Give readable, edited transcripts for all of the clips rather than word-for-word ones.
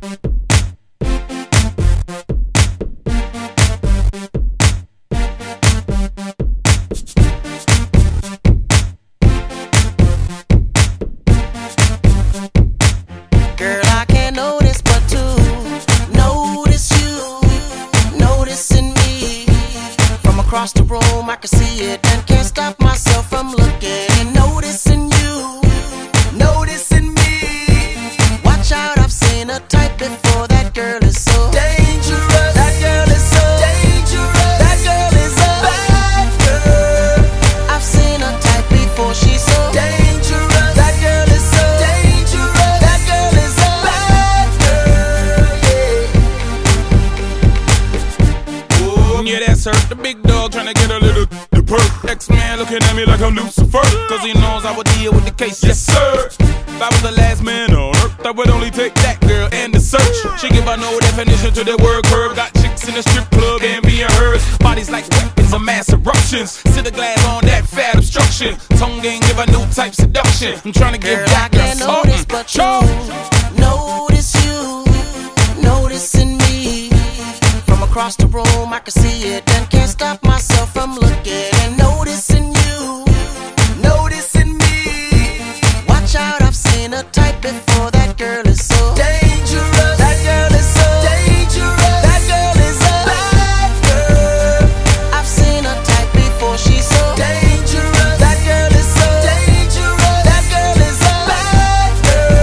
Girl, I can't notice but to notice you, noticing me. From across the room I can see it and can't stop myself from looking and noticing you, noticing me. Watch out, I've seen a type before. That girl is so dangerous. That girl is so dangerous. That girl is a bad girl. I've seen a type before. She's so dangerous. That girl is so dangerous. That girl is a bad girl. Yeah, that's her, the big dog tryna get a little the perk. X-Man looking at me like I'm Lucifer, cause he knows I would deal with the case, yes sir. If I was the last man on earth, I would only take that girl and the search. She give her no definition to the word curve. Got chicks in the strip club and being hers. Bodies like weapons of mass eruptions. Sit the glass on that fat obstruction. Tongue game give a new type seduction. I'm tryna give that girl something. But notice you, noticing me. From across the room I can see it and can't stop myself from looking and noticing you, noticing me. Watch out, I've seen a type before. That girl is so dangerous. That girl is so dangerous. That girl is a bad girl. I've seen a type before. She's so dangerous. That girl is so dangerous. That girl is a bad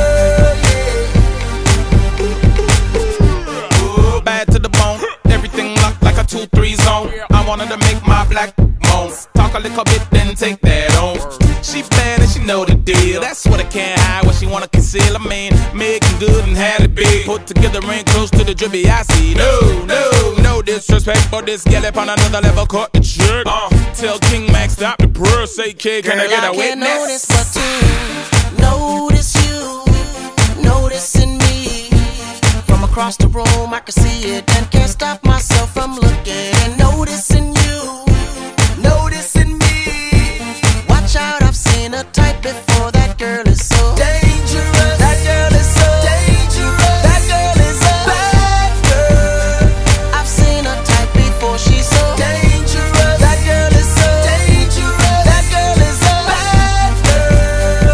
girl. Ooh, bad to the bone. Everything locked like a 2-3 zone. I wanted to make my black moan. Talk a little bit, then take that on. She bad and she know the deal. That's what I can't hide, what she wanna conceal. I mean, making good and had it big. Put together ain't close to the drippy I see. No disrespect, but this gal up on another level. Cut the check. Tell King Max stop the purr. Say, kid, can I get a witness? Girl, I can't notice but to notice you, noticing me. From across the room I can see it and can't stop myself from looking and noticing you, noticing me. Watch out, I've seen a type before. That girl is so dangerous. That girl is so dangerous. That girl is a bad girl. I've seen a type before. She's so dangerous. That girl is so dangerous. That girl is a bad girl.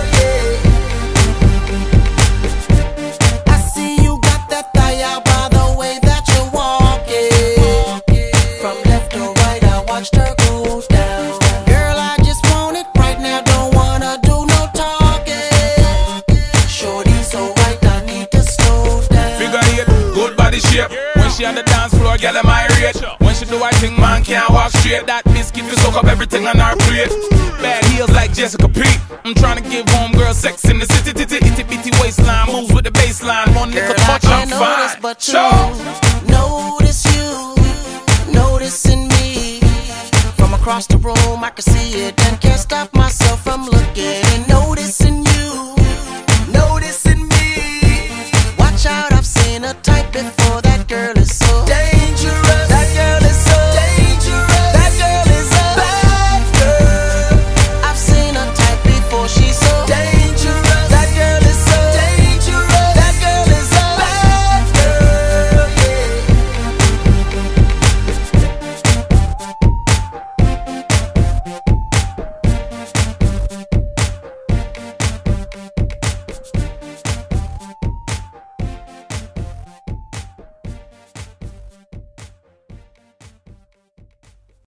Yeah. I see you got that thigh out by the way that you're walking. From left to right I watched her go down. Girl, I just want it right now, don't wanna do no talking. Shorty so right, I need to slow down. Figure 8, good body shape. When she on the dance floor, girl, am I rate. When she do I think man can't walk straight. That biscuit will soak up everything on her plate. Bad heels like Jessica Pete. I'm trying to give homegirl sex in the city. Itty bitty waistline moves with the baseline. One little touch, I'm fine. But notice you, noticing me. From across the room I can see it and can't stop